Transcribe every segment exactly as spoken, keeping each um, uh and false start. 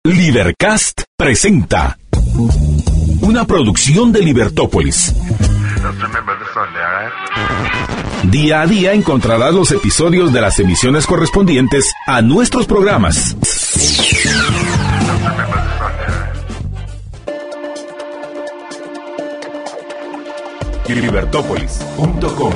Libercast presenta una producción de Libertópolis. Día a día encontrarás los episodios de las emisiones correspondientes a nuestros programas. libertópolis punto com.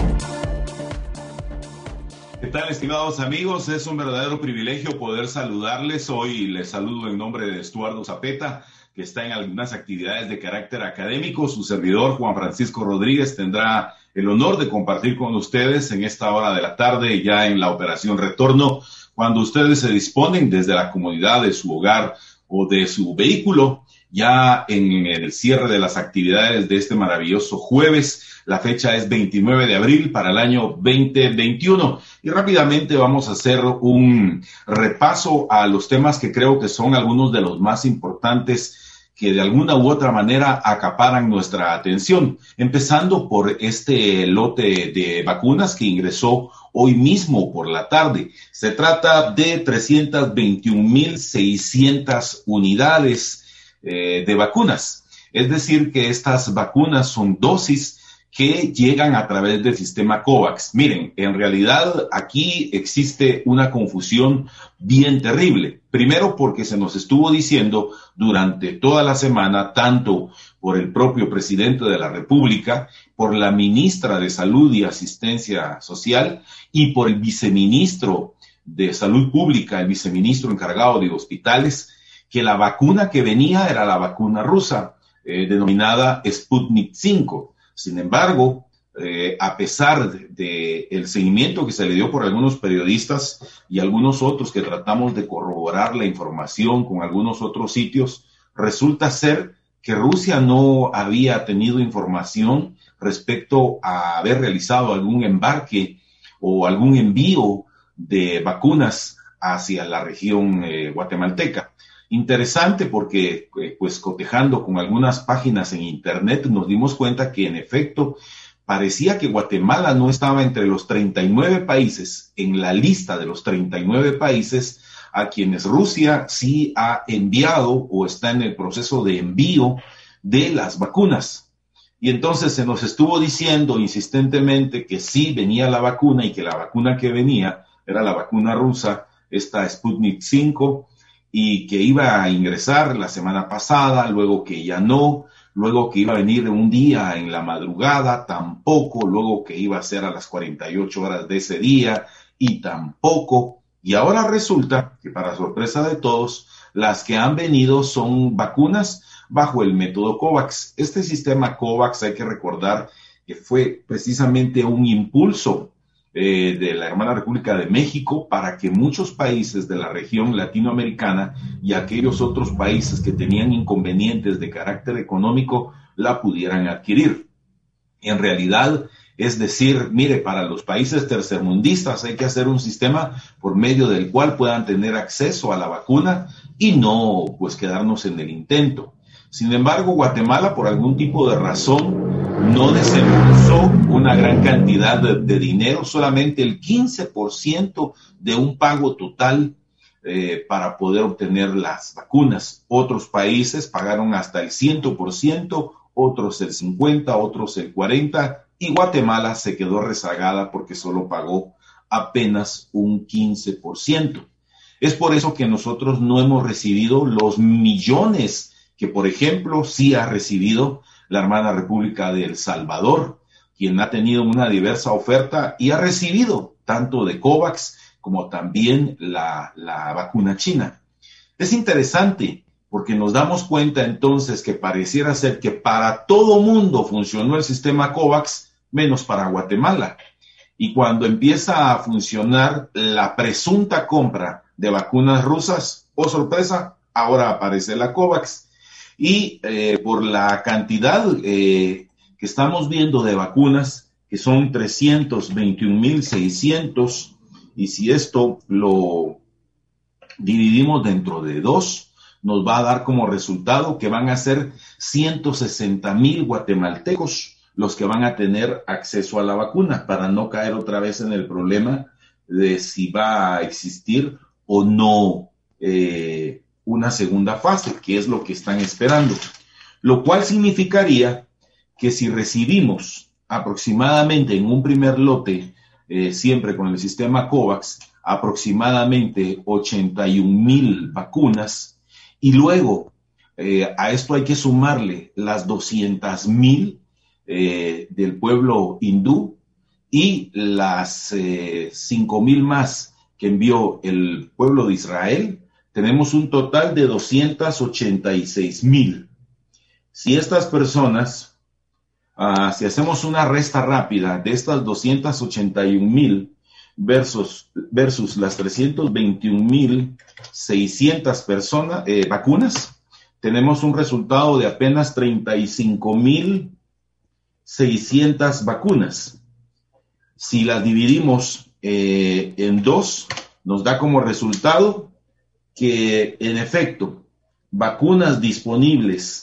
¿Qué tal, estimados amigos? Es un verdadero privilegio poder saludarles. Hoy les saludo en nombre de Estuardo Zapeta, que está en algunas actividades de carácter académico. Su servidor, Juan Francisco Rodríguez, tendrá el honor de compartir con ustedes en esta hora de la tarde, ya en la operación Retorno, cuando ustedes se disponen desde la comodidad de su hogar o de su vehículo, ya en el cierre de las actividades de este maravilloso jueves. La fecha es veintinueve de abril para el año veinte veintiuno y rápidamente vamos a hacer un repaso a los temas que creo que son algunos de los más importantes que de alguna u otra manera acaparan nuestra atención, empezando por este lote de vacunas que ingresó hoy mismo por la tarde. Se trata de trescientas veintiún mil seiscientas unidades eh, de vacunas, es decir que estas vacunas son dosis que llegan a través del sistema COVAX. Miren, en realidad aquí existe una confusión bien terrible. Primero porque se nos estuvo diciendo durante toda la semana, tanto por el propio presidente de la República, por la ministra de Salud y Asistencia Social y por el viceministro de Salud Pública, el viceministro encargado de hospitales, que la vacuna que venía era la vacuna rusa, eh, denominada Sputnik cinco. Sin embargo, eh, a pesar de, de el seguimiento que se le dio por algunos periodistas y algunos otros que tratamos de corroborar la información con algunos otros sitios, resulta ser que Rusia no había tenido información respecto a haber realizado algún embarque o algún envío de vacunas hacia la región eh, guatemalteca. Interesante porque, pues, cotejando con algunas páginas en internet, nos dimos cuenta que, en efecto, parecía que Guatemala no estaba entre los treinta y nueve países, en la lista de los treinta y nueve países a quienes Rusia sí ha enviado o está en el proceso de envío de las vacunas. Y entonces se nos estuvo diciendo insistentemente que sí venía la vacuna y que la vacuna que venía era la vacuna rusa, esta Sputnik cinco, y que iba a ingresar la semana pasada, luego que ya no, luego que iba a venir un día en la madrugada, tampoco, luego que iba a ser a las cuarenta y ocho horas de ese día, y tampoco. Y ahora resulta que, para sorpresa de todos, las que han venido son vacunas bajo el método COVAX. Este sistema COVAX, hay que recordar que fue precisamente un impulso Eh, de la hermana República de México para que muchos países de la región latinoamericana y aquellos otros países que tenían inconvenientes de carácter económico la pudieran adquirir. En realidad, es decir, mire, para los países tercermundistas hay que hacer un sistema por medio del cual puedan tener acceso a la vacuna y no, pues, quedarnos en el intento. Sin embargo, Guatemala, por algún tipo de razón, no desembolsó una gran cantidad de, de dinero, solamente el quince por ciento de un pago total eh, para poder obtener las vacunas. Otros países pagaron hasta el cien por ciento, otros el cincuenta por ciento, otros el cuarenta por ciento, y Guatemala se quedó rezagada porque solo pagó apenas un quince por ciento. Es por eso que nosotros no hemos recibido los millones que, por ejemplo, sí ha recibido la hermana República de El Salvador, quien ha tenido una diversa oferta y ha recibido tanto de COVAX como también la, la vacuna china. Es interesante porque nos damos cuenta entonces que pareciera ser que para todo mundo funcionó el sistema COVAX, menos para Guatemala. Y cuando empieza a funcionar la presunta compra de vacunas rusas, oh sorpresa, ahora aparece la COVAX. Y eh, por la cantidad eh, que estamos viendo de vacunas, que son trescientas veintiún mil seiscientos, y si esto lo dividimos dentro de dos, nos va a dar como resultado que van a ser ciento sesenta mil guatemaltecos los que van a tener acceso a la vacuna, para no caer otra vez en el problema de si va a existir o no eh, una segunda fase, que es lo que están esperando. Lo cual significaría que si recibimos aproximadamente en un primer lote, eh, siempre con el sistema COVAX, aproximadamente ochenta y un mil vacunas, y luego eh, a esto hay que sumarle las doscientas mil eh, del pueblo hindú y las eh, cinco mil más que envió el pueblo de Israel, tenemos un total de doscientas ochenta y seis mil. Si estas personas, uh, si hacemos una resta rápida de estas doscientas ochenta y un mil versus, versus las trescientas veintiún mil seiscientas personas, eh, vacunas, tenemos un resultado de apenas treinta y cinco mil seiscientas vacunas. Si las dividimos eh, en dos, nos da como resultado que, en efecto, vacunas disponibles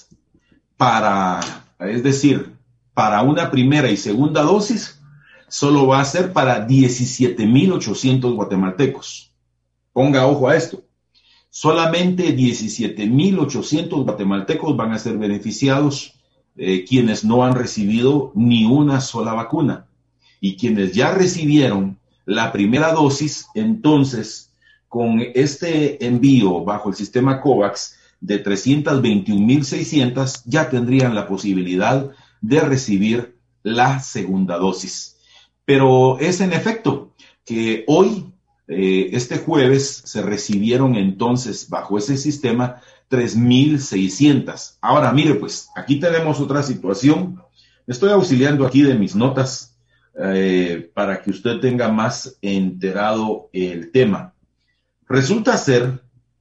para, es decir, para una primera y segunda dosis, solo va a ser para diecisiete mil ochocientos guatemaltecos. Ponga ojo a esto. Solamente diecisiete mil ochocientos guatemaltecos van a ser beneficiados, eh, quienes no han recibido ni una sola vacuna. Y quienes ya recibieron la primera dosis, entonces, con este envío bajo el sistema COVAX de trescientas veintiún mil seiscientas, ya tendrían la posibilidad de recibir la segunda dosis. Pero es en efecto que hoy, eh, este jueves, se recibieron entonces bajo ese sistema tres mil seiscientas. Ahora, mire pues, aquí tenemos otra situación. Me estoy auxiliando aquí de mis notas eh, para que usted tenga más enterado el tema. Resulta ser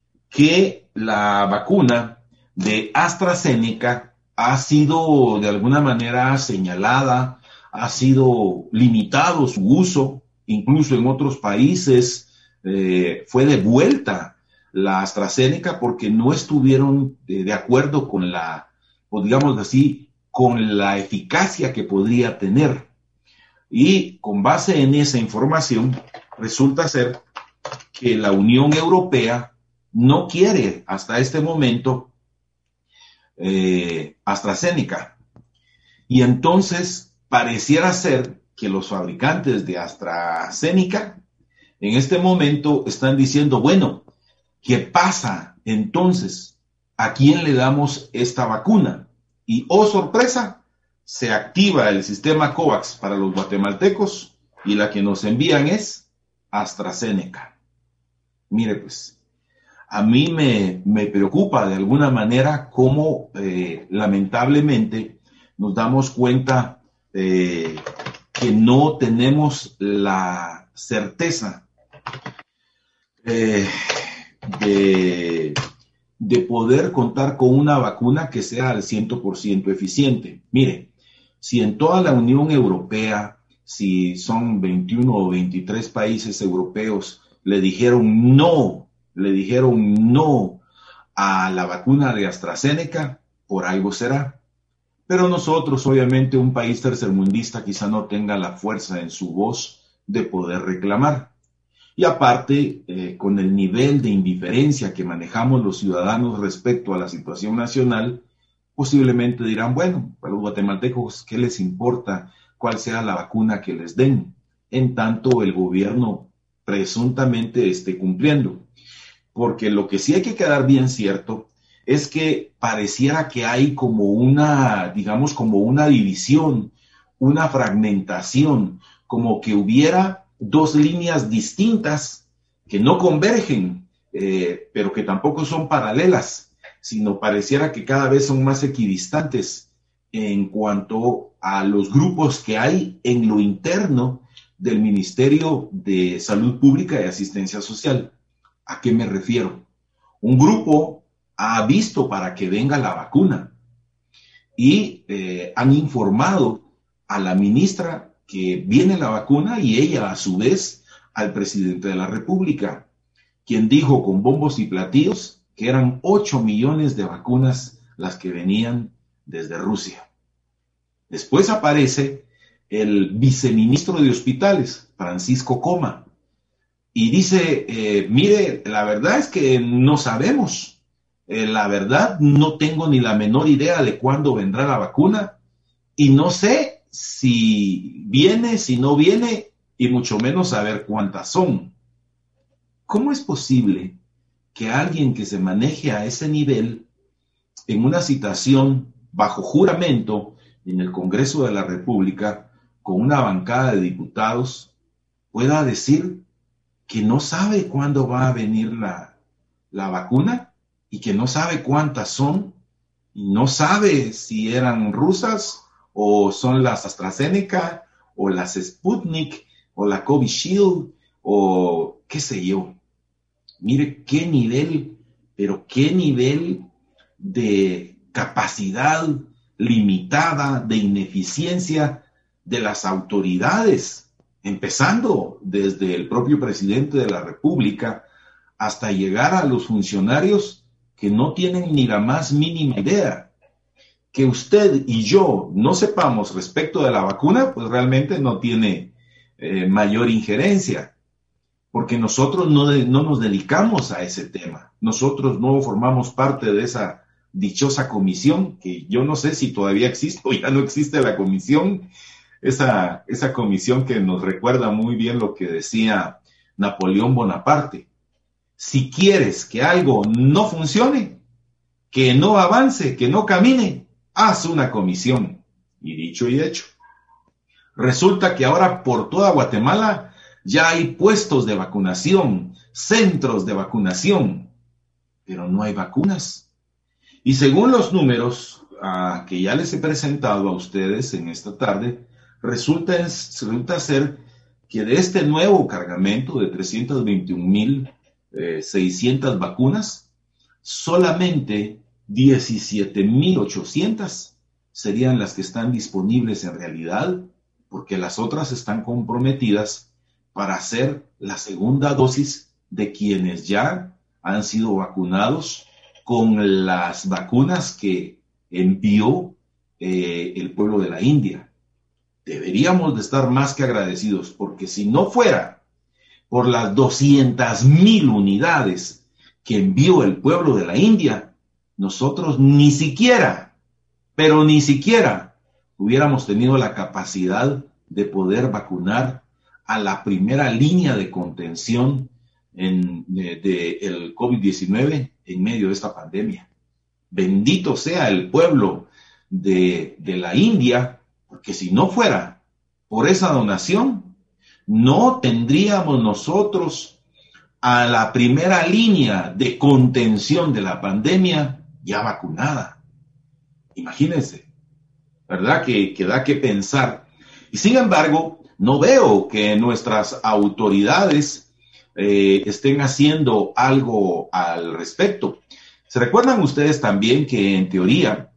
que la vacuna de AstraZeneca ha sido de alguna manera señalada, ha sido limitado su uso, incluso en otros países eh, fue devuelta la AstraZeneca porque no estuvieron de, de acuerdo con la, o digamos así, con la eficacia que podría tener. Y con base en esa información, resulta ser que la Unión Europea no quiere hasta este momento eh, AstraZeneca. Y entonces pareciera ser que los fabricantes de AstraZeneca en este momento están diciendo, bueno, ¿qué pasa entonces? ¿A quién le damos esta vacuna? Y, oh sorpresa, se activa el sistema COVAX para los guatemaltecos y la que nos envían es AstraZeneca. Mire pues, a mí me, me preocupa de alguna manera cómo eh, lamentablemente nos damos cuenta eh, que no tenemos la certeza eh, de, de poder contar con una vacuna que sea al cien por ciento eficiente. Mire, si en toda la Unión Europea, si son veintiuno o veintitrés países europeos, le dijeron no, le dijeron no a la vacuna de AstraZeneca, por algo será. Pero nosotros, obviamente, un país tercermundista quizá no tenga la fuerza en su voz de poder reclamar. Y aparte, eh, con el nivel de indiferencia que manejamos los ciudadanos respecto a la situación nacional, posiblemente dirán, bueno, para los guatemaltecos, ¿qué les importa cuál sea la vacuna que les den? En tanto el gobierno presuntamente esté cumpliendo. Porque lo que sí hay que quedar bien cierto es que pareciera que hay como una, digamos, como una división, una fragmentación, como que hubiera dos líneas distintas que no convergen, eh, pero que tampoco son paralelas, sino pareciera que cada vez son más equidistantes en cuanto a los grupos que hay en lo interno del Ministerio de Salud Pública y Asistencia Social. ¿A qué me refiero? Un grupo ha visto para que venga la vacuna y eh, han informado a la ministra que viene la vacuna y ella a su vez al presidente de la República, quien dijo con bombos y platillos que eran ocho millones de vacunas las que venían desde Rusia. Después aparece el viceministro de Hospitales, Francisco Coma, y dice, eh, mire, la verdad es que no sabemos, eh, la verdad no tengo ni la menor idea de cuándo vendrá la vacuna y no sé si viene, si no viene y mucho menos saber cuántas son. ¿Cómo es posible que alguien que se maneje a ese nivel en una citación bajo juramento en el Congreso de la República con una bancada de diputados pueda decir que no sabe cuándo va a venir la, la vacuna y que no sabe cuántas son y no sabe si eran rusas o son las AstraZeneca o las Sputnik o la Covishield o qué sé yo? Mire qué nivel, pero qué nivel de capacidad limitada, de ineficiencia de las autoridades, empezando desde el propio presidente de la República hasta llegar a los funcionarios que no tienen ni la más mínima idea. Que usted y yo no sepamos respecto de la vacuna, pues realmente no tiene eh, mayor injerencia, porque nosotros no, de, no nos dedicamos a ese tema. Nosotros no formamos parte de esa dichosa comisión, que yo no sé si todavía existe o ya no existe la comisión, esa, esa comisión que nos recuerda muy bien lo que decía Napoleón Bonaparte. Si quieres que algo no funcione, que no avance, que no camine, haz una comisión. Y dicho y hecho. Resulta que ahora por toda Guatemala ya hay puestos de vacunación, centros de vacunación, pero no hay vacunas. Y según los números uh, que ya les he presentado a ustedes en esta tarde, resulta, resulta ser que de este nuevo cargamento de trescientas veintiún mil seiscientas vacunas, solamente diecisiete mil ochocientas serían las que están disponibles en realidad, porque las otras están comprometidas para hacer la segunda dosis de quienes ya han sido vacunados con las vacunas que envió eh, el pueblo de la India. Deberíamos de estar más que agradecidos, porque si no fuera por las doscientas mil unidades que envió el pueblo de la India, nosotros ni siquiera, pero ni siquiera hubiéramos tenido la capacidad de poder vacunar a la primera línea de contención en, de, de el COVID diecinueve en medio de esta pandemia. Bendito sea el pueblo de, de la India, porque si no fuera por esa donación, no tendríamos nosotros a la primera línea de contención de la pandemia ya vacunada. Imagínense, ¿verdad? Que, que da que pensar. Y sin embargo, no veo que nuestras autoridades eh, estén haciendo algo al respecto. ¿Se recuerdan ustedes también que en teoría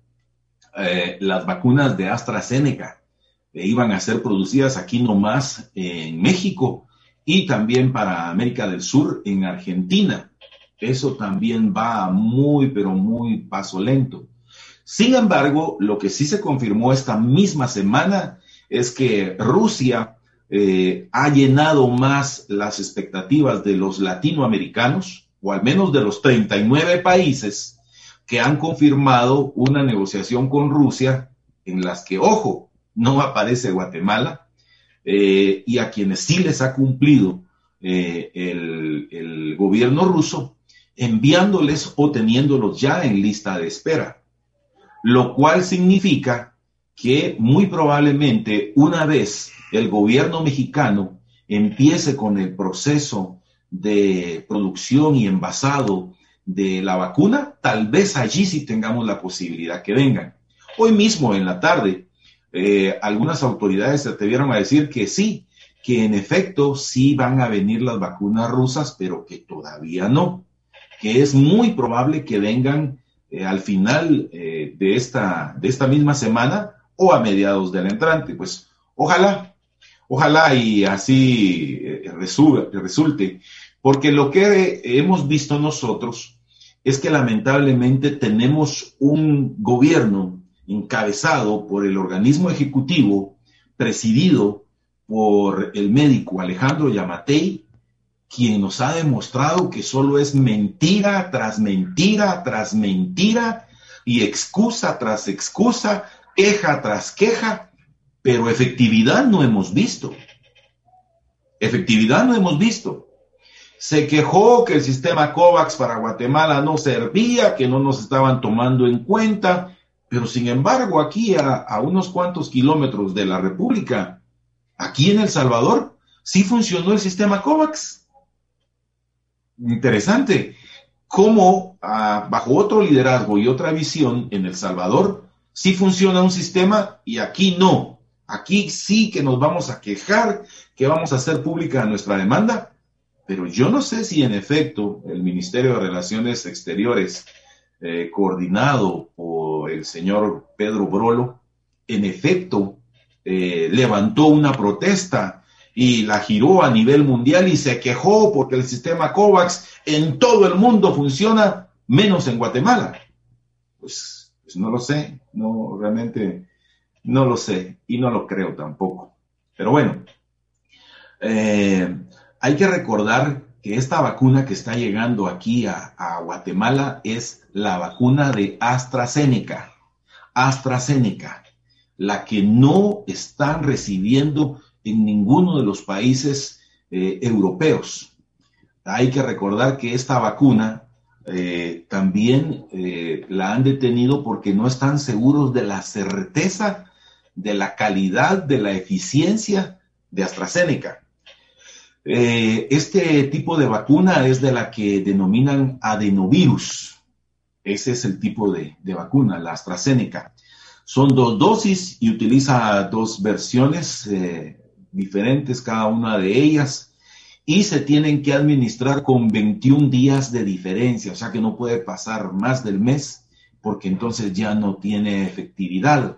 eh, las vacunas de AstraZeneca eh, iban a ser producidas aquí nomás en México y también para América del Sur en Argentina? Eso también va muy, pero muy paso lento. Sin embargo, lo que sí se confirmó esta misma semana es que Rusia eh, ha llenado más las expectativas de los latinoamericanos, o al menos de los treinta y nueve países que han confirmado una negociación con Rusia en las que, ojo, no aparece Guatemala, eh, y a quienes sí les ha cumplido eh, el, el gobierno ruso, enviándoles o teniéndolos ya en lista de espera, lo cual significa que muy probablemente una vez el gobierno mexicano empiece con el proceso de producción y envasado de la vacuna, tal vez allí sí tengamos la posibilidad que vengan. Hoy mismo en la tarde, eh, algunas autoridades se atrevieron a decir que sí, que en efecto sí van a venir las vacunas rusas, pero que todavía no, que es muy probable que vengan eh, al final eh, de, esta, de esta misma semana o a mediados del entrante. Pues ojalá, ojalá y así eh, resulte, porque lo que hemos visto nosotros es que lamentablemente tenemos un gobierno encabezado por el organismo ejecutivo, presidido por el médico Alejandro Yamatei, quien nos ha demostrado que solo es mentira tras mentira tras mentira y excusa tras excusa, queja tras queja, pero efectividad no hemos visto. Efectividad no hemos visto. Se quejó que el sistema COVAX para Guatemala no servía, que no nos estaban tomando en cuenta, pero sin embargo aquí a, a unos cuantos kilómetros de la República, aquí en El Salvador, sí funcionó el sistema COVAX. Interesante. Cómo ah, bajo otro liderazgo y otra visión en El Salvador, sí funciona un sistema y aquí no. Aquí sí que nos vamos a quejar, que vamos a hacer pública nuestra demanda, pero yo no sé si en efecto el Ministerio de Relaciones Exteriores, eh, coordinado por el señor Pedro Brolo, en efecto eh, levantó una protesta y la giró a nivel mundial y se quejó porque el sistema COVAX en todo el mundo funciona, menos en Guatemala. Pues, pues no lo sé, no realmente no lo sé y no lo creo tampoco. Pero bueno, eh, hay que recordar que esta vacuna que está llegando aquí a, a Guatemala es la vacuna de AstraZeneca. AstraZeneca, la que no están recibiendo en ninguno de los países eh, europeos. Hay que recordar que esta vacuna eh, también eh, la han detenido porque no están seguros de la certeza, de la calidad, de la eficiencia de AstraZeneca. Eh, este tipo de vacuna es de la que denominan adenovirus. Ese es el tipo de, de vacuna, la AstraZeneca. Son dos dosis y utiliza dos versiones eh, diferentes, cada una de ellas, y se tienen que administrar con veintiún días de diferencia, o sea que no puede pasar más del mes, porque entonces ya no tiene efectividad.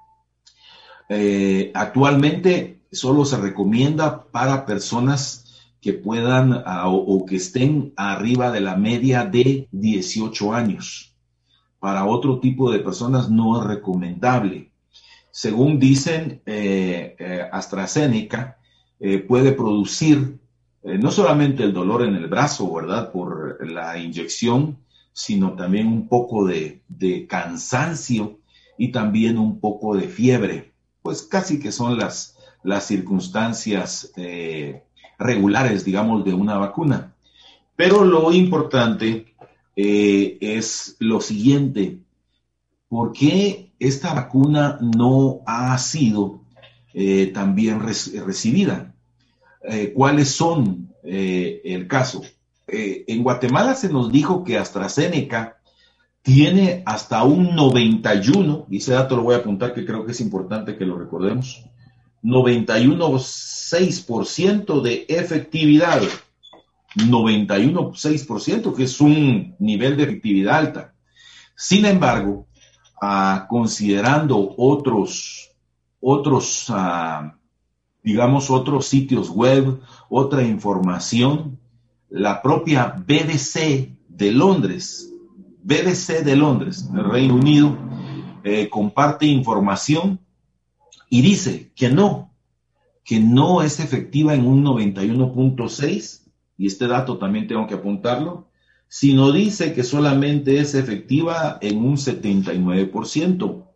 Eh, actualmente solo se recomienda para personas que puedan uh, o, o que estén arriba de la media de dieciocho años. Para otro tipo de personas no es recomendable. Según dicen, eh, eh, AstraZeneca eh, puede producir eh, no solamente el dolor en el brazo, ¿verdad?, por la inyección, sino también un poco de, de cansancio y también un poco de fiebre. Pues casi que son las, las circunstancias eh, regulares, digamos, de una vacuna. Pero lo importante eh, es lo siguiente: ¿por qué esta vacuna no ha sido eh, también re- recibida? Eh, ¿Cuáles son eh, el caso? Eh, en Guatemala se nos dijo que AstraZeneca tiene hasta un noventa y uno, y ese dato lo voy a apuntar que creo que es importante que lo recordemos, noventa y uno coma seis por ciento de efectividad. noventa y uno coma seis por ciento, que es un nivel de efectividad alta. Sin embargo, Uh, considerando otros, otros uh, digamos, otros sitios web, otra información, la propia B B C de Londres, B B C de Londres, en el Reino Unido, eh, comparte información y dice que no, que no es efectiva en un noventa y uno punto seis, y este dato también tengo que apuntarlo, sino dice que solamente es efectiva en un setenta y nueve por ciento.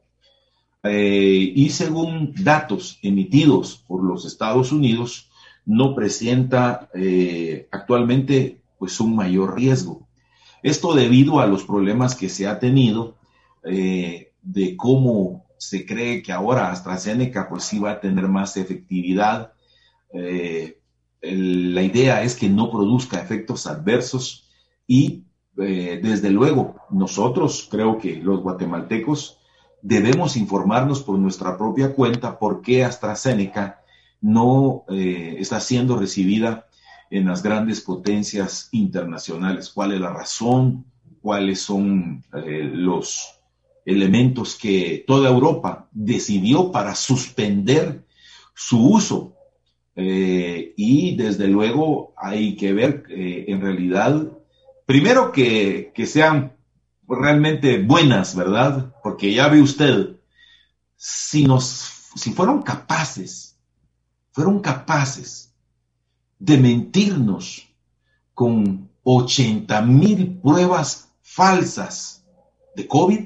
Eh, y según datos emitidos por los Estados Unidos, no presenta eh, actualmente pues un mayor riesgo. Esto debido a los problemas que se ha tenido eh, de cómo se cree que ahora AstraZeneca pues sí va a tener más efectividad. Eh, el, la idea es que no produzca efectos adversos. Y eh, desde luego, nosotros, creo que los guatemaltecos, debemos informarnos por nuestra propia cuenta por qué AstraZeneca no eh, está siendo recibida en las grandes potencias internacionales. ¿Cuál es la razón? ¿Cuáles son eh, los elementos que toda Europa decidió para suspender su uso? Eh, y desde luego hay que ver eh, en realidad... Primero que, que sean realmente buenas, ¿verdad? Porque ya ve usted, si, nos, si fueron capaces, fueron capaces de mentirnos con ochenta mil pruebas falsas de COVID?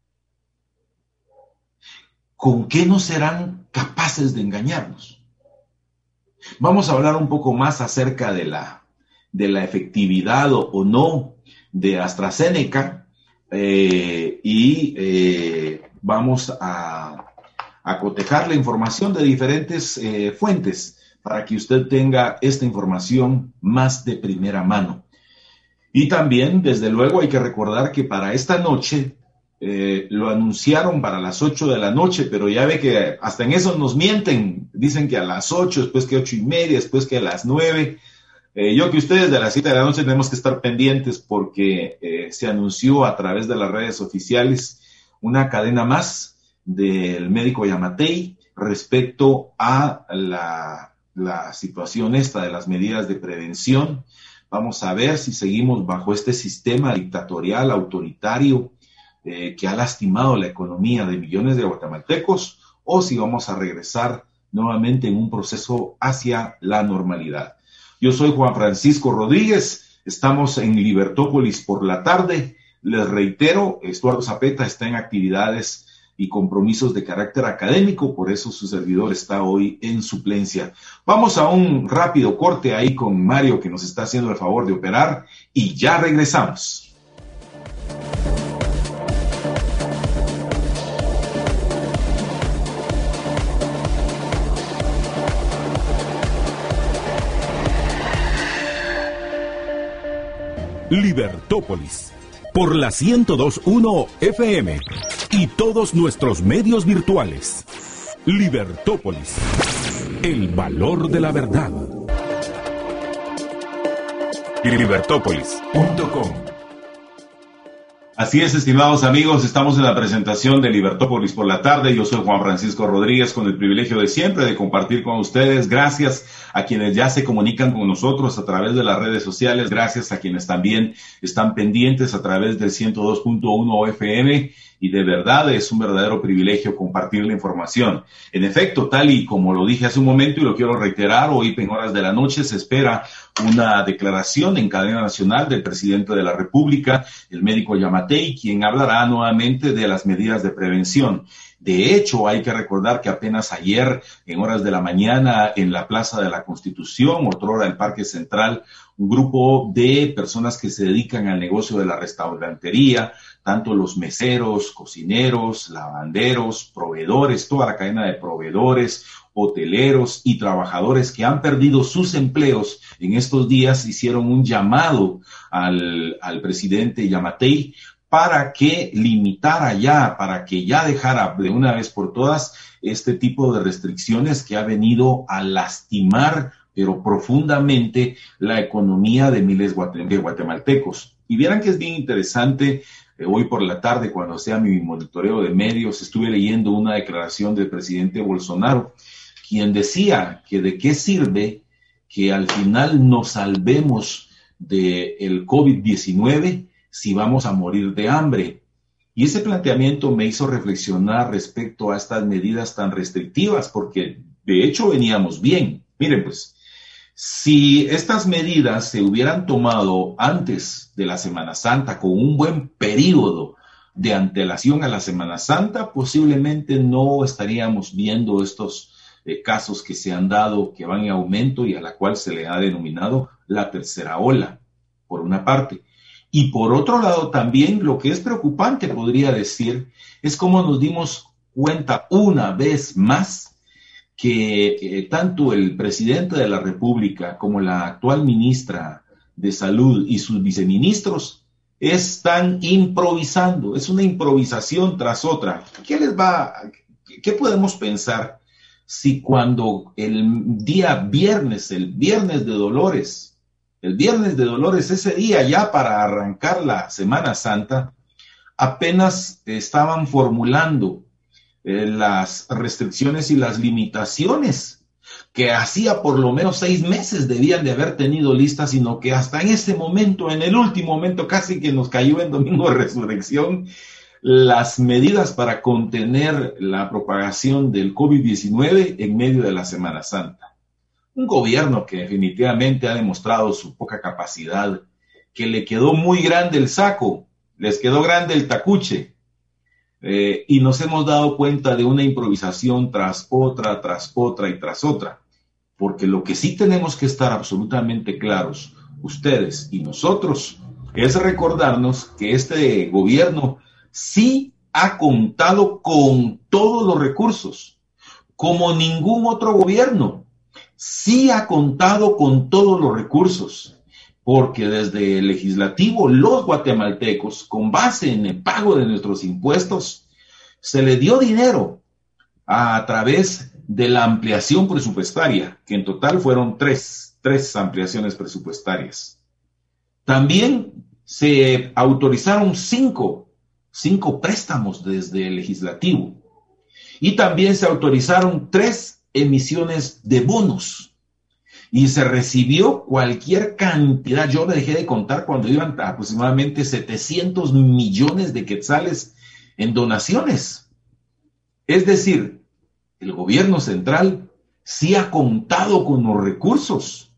¿Con qué no serán capaces de engañarnos? Vamos a hablar un poco más acerca de la, de la efectividad o, o no de AstraZeneca eh, y eh, vamos a, a cotejar la información de diferentes eh, fuentes para que usted tenga esta información más de primera mano. Y también, desde luego, hay que recordar que para esta noche eh, lo anunciaron para las ocho de la noche, pero ya ve que hasta en eso nos mienten. Dicen que a las ocho, después que ocho y media, después que a las nueve. Eh, yo que ustedes de las siete de la noche tenemos que estar pendientes porque eh, se anunció a través de las redes oficiales una cadena más del médico Yamatei respecto a la, la situación esta de las medidas de prevención. Vamos a ver si seguimos bajo este sistema dictatorial, autoritario, eh, que ha lastimado la economía de millones de guatemaltecos, o si vamos a regresar nuevamente en un proceso hacia la normalidad. Yo soy Juan Francisco Rodríguez, estamos en Libertópolis por la tarde. Les reitero, Estuardo Zapeta está en actividades y compromisos de carácter académico, por eso su servidor está hoy en suplencia. Vamos a un rápido corte ahí con Mario, que nos está haciendo el favor de operar, y ya regresamos. Libertópolis, por la ciento dos punto uno F M y todos nuestros medios virtuales. Libertópolis, el valor de la verdad. Libertópolis punto com. Así es, estimados amigos, estamos en la presentación de Libertópolis por la tarde. Yo soy Juan Francisco Rodríguez, con el privilegio de siempre de compartir con ustedes. Gracias a quienes ya se comunican con nosotros a través de las redes sociales. Gracias a quienes también están pendientes a través del ciento dos punto uno F M. Y de verdad es un verdadero privilegio compartir la información. En efecto, tal y como lo dije hace un momento y lo quiero reiterar, hoy en horas de la noche se espera una declaración en cadena nacional del presidente de la República, el médico Yamatei, quien hablará nuevamente de las medidas de prevención. De hecho, hay que recordar que apenas ayer, en horas de la mañana, en la Plaza de la Constitución, otrora el Parque Central, un grupo de personas que se dedican al negocio de la restaurantería, tanto los meseros, cocineros, lavanderos, proveedores, toda la cadena de proveedores, hoteleros y trabajadores que han perdido sus empleos en estos días, hicieron un llamado al, al presidente Yamatei para que limitara ya, para que ya dejara de una vez por todas este tipo de restricciones que ha venido a lastimar, pero profundamente, la economía de miles de guatemaltecos. Y vieran que es bien interesante, eh, hoy por la tarde, cuando sea mi monitoreo de medios, estuve leyendo una declaración del presidente Bolsonaro, quien decía que de qué sirve que al final nos salvemos del COVID diecinueve si vamos a morir de hambre. Y ese planteamiento me hizo reflexionar respecto a estas medidas tan restrictivas, porque de hecho veníamos bien. Miren, pues, si estas medidas se hubieran tomado antes de la Semana Santa, con un buen periodo de antelación a la Semana Santa, posiblemente no estaríamos viendo estos eh, casos que se han dado, que van en aumento y a la cual se le ha denominado la tercera ola, por una parte. Y por otro lado, también lo que es preocupante, podría decir, es cómo nos dimos cuenta una vez más que eh, tanto el presidente de la República como la actual ministra de Salud y sus viceministros están improvisando. Es una improvisación tras otra. ¿Qué les va, qué podemos pensar si cuando el día viernes, el viernes de Dolores, el viernes de Dolores, ese día ya para arrancar la Semana Santa, apenas estaban formulando eh, las restricciones y las limitaciones que hacía por lo menos seis meses debían de haber tenido listas, sino que hasta en este momento, en el último momento, casi que nos cayó en Domingo de Resurrección, las medidas para contener la propagación del COVID diecinueve en medio de la Semana Santa. Un gobierno que definitivamente ha demostrado su poca capacidad, que le quedó muy grande el saco, les quedó grande el tacuche, eh, y nos hemos dado cuenta de una improvisación tras otra, tras otra y tras otra. Porque lo que sí tenemos que estar absolutamente claros, ustedes y nosotros, es recordarnos que este gobierno sí ha contado con todos los recursos, como ningún otro gobierno. Sí ha contado con todos los recursos, porque desde el legislativo, los guatemaltecos, con base en el pago de nuestros impuestos, se le dio dinero a través de la ampliación presupuestaria, que en total fueron tres, tres ampliaciones presupuestarias. También se autorizaron cinco, cinco préstamos desde el legislativo, y también se autorizaron tres emisiones de bonos, y se recibió cualquier cantidad. Yo me dejé de contar cuando iban aproximadamente setecientos millones de quetzales en donaciones. Es decir, el gobierno central sí ha contado con los recursos.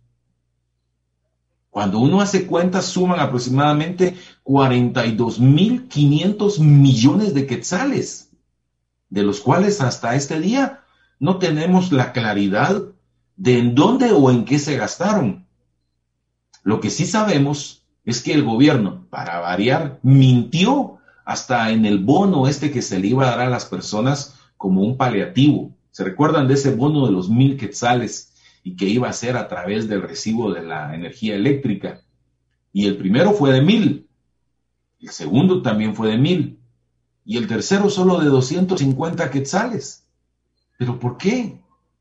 Cuando uno hace cuentas, suman aproximadamente cuarenta y dos mil quinientos millones de quetzales, de los cuales hasta este día no tenemos la claridad de en dónde o en qué se gastaron. Lo que sí sabemos es que el gobierno, para variar, mintió hasta en el bono este que se le iba a dar a las personas como un paliativo. ¿Se recuerdan de ese bono de los mil quetzales y que iba a ser a través del recibo de la energía eléctrica? Y el primero fue de mil, el segundo también fue de mil, y el tercero solo de doscientos cincuenta quetzales. ¿Pero por qué?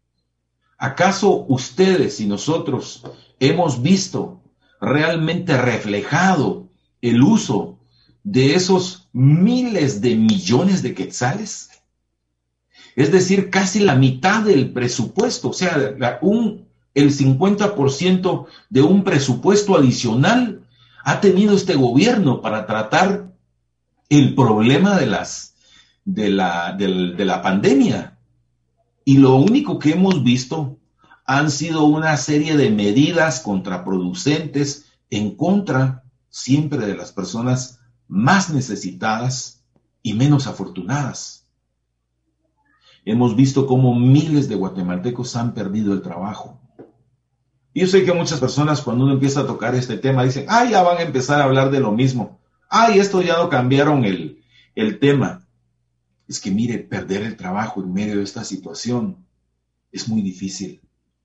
¿Acaso ustedes y nosotros hemos visto realmente reflejado el uso de esos miles de millones de quetzales? Es decir, casi la mitad del presupuesto, o sea, un, el cincuenta por ciento de un presupuesto adicional ha tenido este gobierno para tratar el problema de, las, de, la, de, de la pandemia. Y lo único que hemos visto han sido una serie de medidas contraproducentes en contra siempre de las personas más necesitadas y menos afortunadas. Hemos visto cómo miles de guatemaltecos han perdido el trabajo. Y yo sé que muchas personas, cuando uno empieza a tocar este tema, dicen, ah, ya van a empezar a hablar de lo mismo. Ay, esto ya no cambiaron el, el tema. Es que mire, perder el trabajo en medio de esta situación es muy difícil.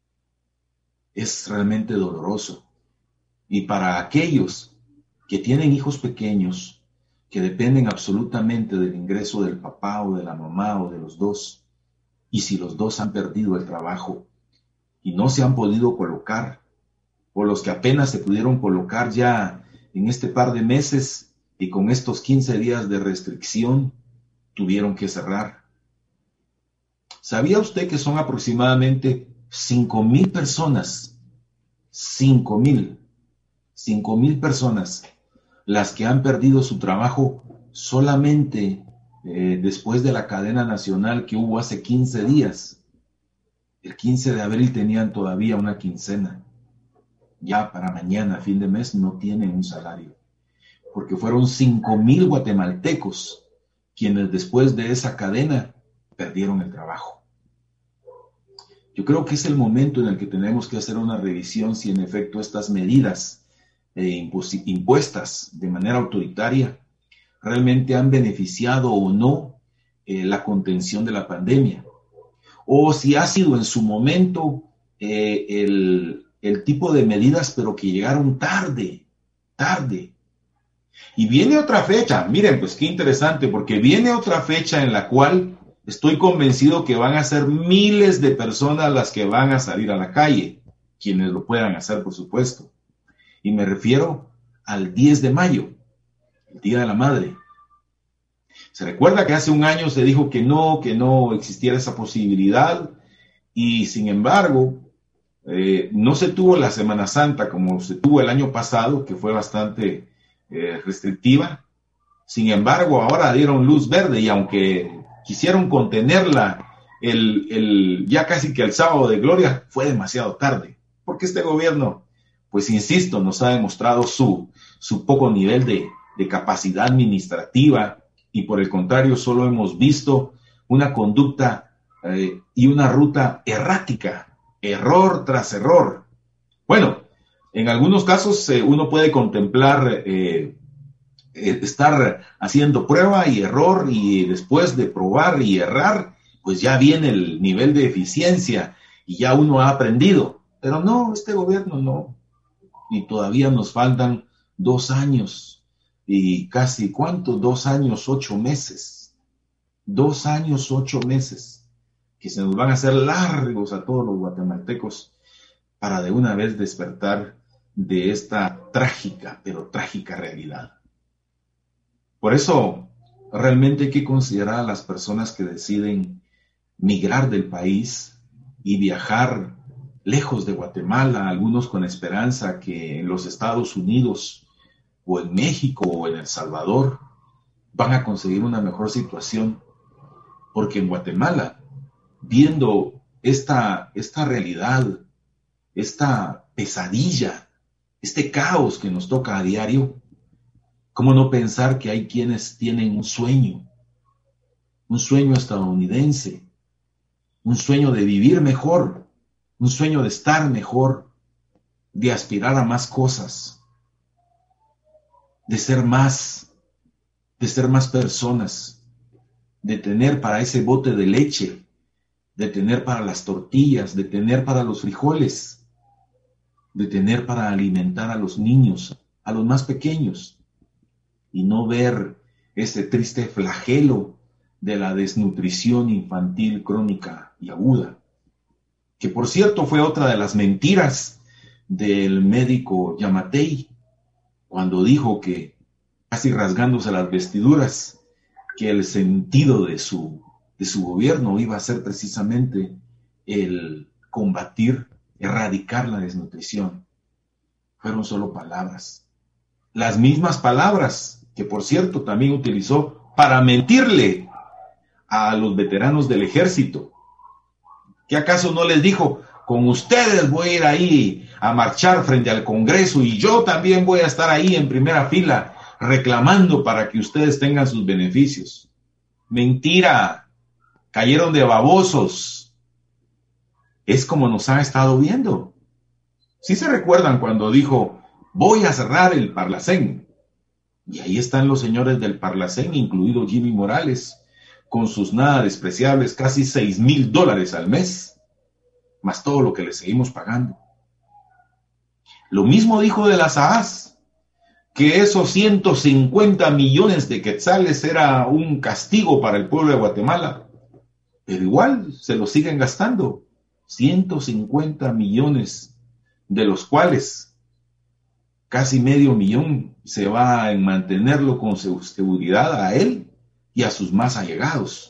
Es realmente doloroso. Y para aquellos que tienen hijos pequeños, que dependen absolutamente del ingreso del papá o de la mamá o de los dos, y si los dos han perdido el trabajo y no se han podido colocar, o los que apenas se pudieron colocar ya en este par de meses y con estos quince días de restricción, tuvieron que cerrar. ¿Sabía usted que son aproximadamente cinco mil personas, cinco mil, cinco mil personas las que han perdido su trabajo solamente eh, después de la cadena nacional que hubo hace quince días? El quince de abril tenían todavía una quincena. Ya para mañana, fin de mes, no tienen un salario. Porque fueron cinco mil guatemaltecos quienes después de esa cadena perdieron el trabajo. Yo creo que es el momento en el que tenemos que hacer una revisión si en efecto estas medidas eh, impuestas de manera autoritaria realmente han beneficiado o no eh, la contención de la pandemia, o si ha sido en su momento eh, el, el tipo de medidas pero que llegaron tarde, tarde. Y viene otra fecha, miren, pues qué interesante, porque viene otra fecha en la cual estoy convencido que van a ser miles de personas las que van a salir a la calle, quienes lo puedan hacer, por supuesto. Y me refiero al diez de mayo, el Día de la Madre. Se recuerda que hace un año se dijo que no, que no existiera esa posibilidad, y sin embargo, eh, no se tuvo la Semana Santa como se tuvo el año pasado, que fue bastante eh, restrictiva. Sin embargo, ahora dieron luz verde, y aunque quisieron contenerla el, el, ya casi que el sábado de gloria fue demasiado tarde, porque este gobierno, pues insisto, nos ha demostrado su, su poco nivel de, de capacidad administrativa, y por el contrario solo hemos visto una conducta eh, y una ruta errática, error tras error. Bueno, en algunos casos eh, uno puede contemplar eh, eh, estar haciendo prueba y error, y después de probar y errar, pues ya viene el nivel de eficiencia y ya uno ha aprendido. Pero no, este gobierno no. Y todavía nos faltan dos años y casi, ¿cuánto? Dos años, ocho meses. Dos años, ocho meses que se nos van a hacer largos a todos los guatemaltecos para de una vez despertar de esta trágica, pero trágica realidad. Por eso, realmente hay que considerar a las personas que deciden migrar del país y viajar lejos de Guatemala, algunos con esperanza que en los Estados Unidos o en México o en El Salvador van a conseguir una mejor situación, porque en Guatemala, viendo esta, esta realidad, esta pesadilla, este caos que nos toca a diario, ¿cómo no pensar que hay quienes tienen un sueño, un sueño estadounidense, un sueño de vivir mejor, un sueño de estar mejor, de aspirar a más cosas, de ser más, de ser más personas, de tener para ese bote de leche, de tener para las tortillas, de tener para los frijoles, de tener para alimentar a los niños, a los más pequeños, y no ver ese triste flagelo de la desnutrición infantil crónica y aguda, que por cierto fue otra de las mentiras del médico Yamatei, cuando dijo que, casi rasgándose las vestiduras, que el sentido de su, de su gobierno iba a ser precisamente el combatir, erradicar la desnutrición. Fueron solo palabras. Las mismas palabras que, por cierto, también utilizó para mentirle a los veteranos del ejército. ¿Qué acaso no les dijo: con ustedes voy a ir ahí a marchar frente al Congreso y yo también voy a estar ahí en primera fila reclamando para que ustedes tengan sus beneficios? Mentira, cayeron de babosos. Es como nos han estado viendo. ¿Sí se recuerdan cuando dijo: voy a cerrar el Parlacén? Y ahí están los señores del Parlacén, incluido Jimmy Morales, con sus nada despreciables casi seis mil dólares al mes, más todo lo que le seguimos pagando. Lo mismo dijo de las A A S, que esos ciento cincuenta millones de quetzales era un castigo para el pueblo de Guatemala, pero igual se lo siguen gastando, ciento cincuenta millones, de los cuales casi medio millón se va en mantenerlo con seguridad a él y a sus más allegados.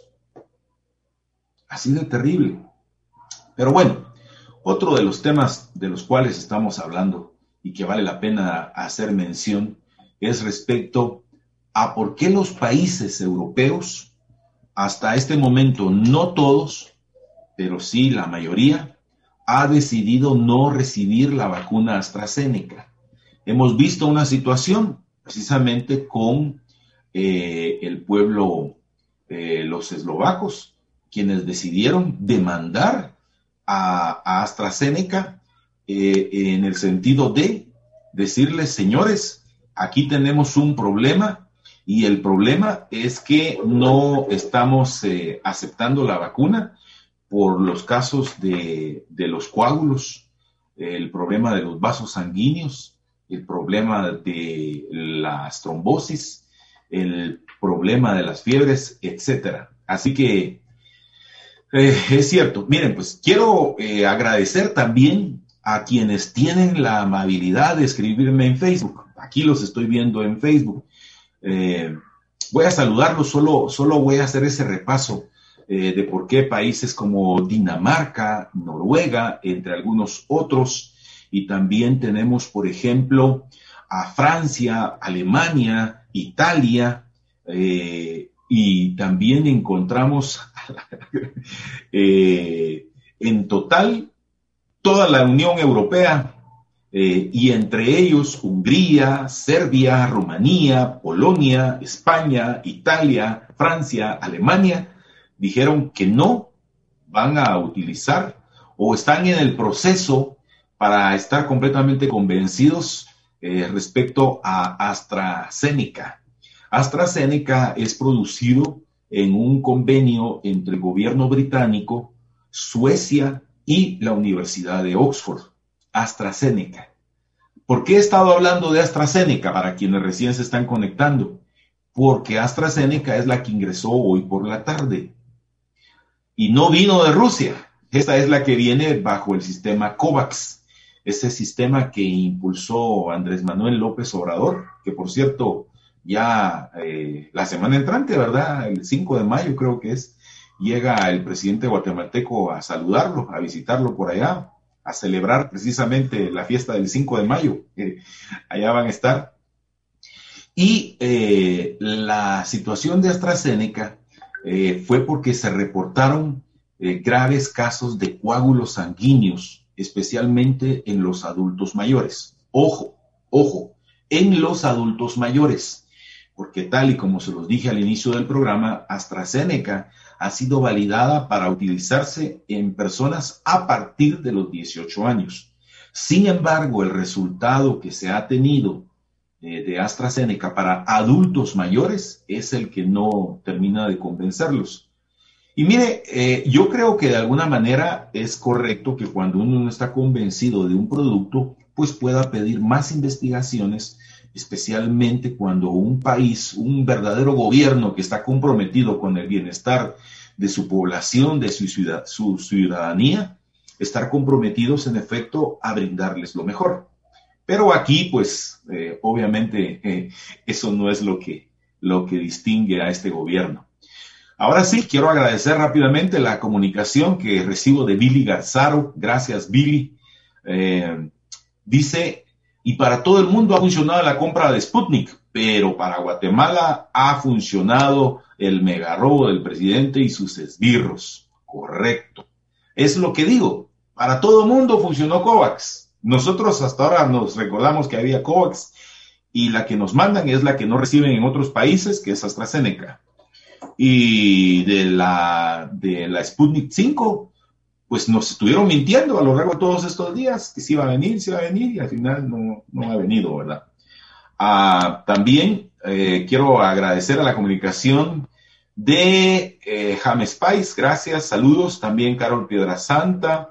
Así de terrible. Pero bueno, otro de los temas de los cuales estamos hablando y que vale la pena hacer mención es respecto a por qué los países europeos, hasta este momento no todos, pero sí la mayoría, ha decidido no recibir la vacuna AstraZeneca. Hemos visto una situación precisamente con eh, el pueblo, eh, los eslovacos, quienes decidieron demandar a, a AstraZeneca eh, en el sentido de decirles: señores, aquí tenemos un problema y el problema es que no estamos eh, aceptando la vacuna por los casos de, de los coágulos, el problema de los vasos sanguíneos, el problema de las trombosis, el problema de las fiebres, etcétera. Así que eh, es cierto. Miren, pues quiero eh, agradecer también a quienes tienen la amabilidad de escribirme en Facebook. Aquí los estoy viendo en Facebook. Eh, voy a saludarlos, solo, solo voy a hacer ese repaso eh, de por qué países como Dinamarca, Noruega, entre algunos otros, y también tenemos, por ejemplo, a Francia, Alemania, Italia, eh, y también encontramos a la, eh, en total, toda la Unión Europea, eh, y entre ellos Hungría, Serbia, Rumanía, Polonia, España, Italia, Francia, Alemania, dijeron que no van a utilizar o están en el proceso para estar completamente convencidos eh, respecto a AstraZeneca. AstraZeneca es producido en un convenio entre el gobierno británico, Suecia y la Universidad de Oxford. AstraZeneca. ¿Por qué he estado hablando de AstraZeneca para quienes recién se están conectando? Porque AstraZeneca es la que ingresó hoy por la tarde. Y no vino de Rusia. Esta es la que viene bajo el sistema COVAX, ese sistema que impulsó Andrés Manuel López Obrador, que por cierto, ya eh, la semana entrante, ¿verdad? El cinco de mayo creo que es, llega el presidente guatemalteco a saludarlo, a visitarlo por allá, a celebrar precisamente la fiesta del cinco de mayo. Eh, allá van a estar. Y eh, la situación de AstraZeneca eh, fue porque se reportaron eh, graves casos de coágulos sanguíneos, especialmente en los adultos mayores. Ojo, ojo, en los adultos mayores, porque tal y como se los dije al inicio del programa, AstraZeneca ha sido validada para utilizarse en personas a partir de los dieciocho años. Sin embargo, el resultado que se ha tenido eh, de AstraZeneca para adultos mayores es el que no termina de convencerlos. Y mire, eh, yo creo que de alguna manera es correcto que cuando uno no está convencido de un producto, pues pueda pedir más investigaciones, especialmente cuando un país, un verdadero gobierno que está comprometido con el bienestar de su población, de su, ciudad, su ciudadanía, estar comprometidos en efecto a brindarles lo mejor. Pero aquí, pues, eh, obviamente, eh, eso no es lo que, lo que distingue a este gobierno. Ahora sí, quiero agradecer rápidamente la comunicación que recibo de Billy Garzaro. Gracias, Billy. Eh, dice... Y para todo el mundo ha funcionado la compra de Sputnik, pero para Guatemala ha funcionado el megarrobo del presidente y sus esbirros. Correcto. Es lo que digo. Para todo el mundo funcionó COVAX. Nosotros hasta ahora nos recordamos que había COVAX y la que nos mandan es la que no reciben en otros países, que es AstraZeneca. Y de la, de la Sputnik cinco... pues nos estuvieron mintiendo a lo largo de todos estos días, que sí iba a venir, sí iba a venir, y al final no, no ha venido, ¿verdad? Ah, también eh, quiero agradecer a la comunicación de eh, James Pais, gracias, saludos, también Carol Piedrasanta,